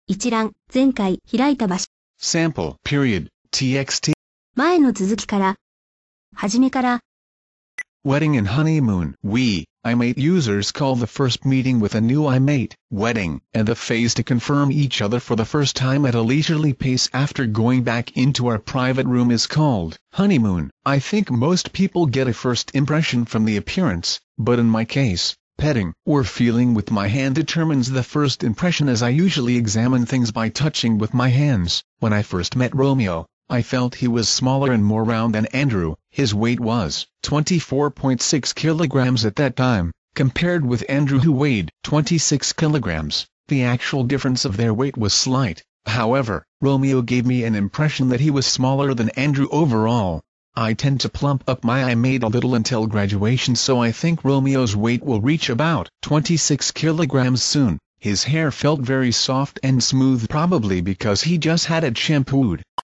一覧、前回開いた場所。 sample period txt 前の続きから。はじめから。 wedding and honeymoon. iMate users call the first meeting with a new iMate wedding, and the phase to confirm each other for the first time at a leisurely pace after going back into our private room is called honeymoon. I think most people get a first impression from the appearance, but in my case, petting or feeling with my hand determines the first impression, as I usually examine things by touching with my hands. When I first met Romeo, I felt he was smaller and more round than Andrew. His weight was 24.6 kilograms at that time, compared with Andrew who weighed 26 kilograms. The actual difference of their weight was slight. However, Romeo gave me an impression that he was smaller than Andrew overall. I tend to plump up my iMate a little until graduation, so I think Romeo's weight will reach about 26 kilograms soon. His hair felt very soft and smooth, probably because he just had it shampooed.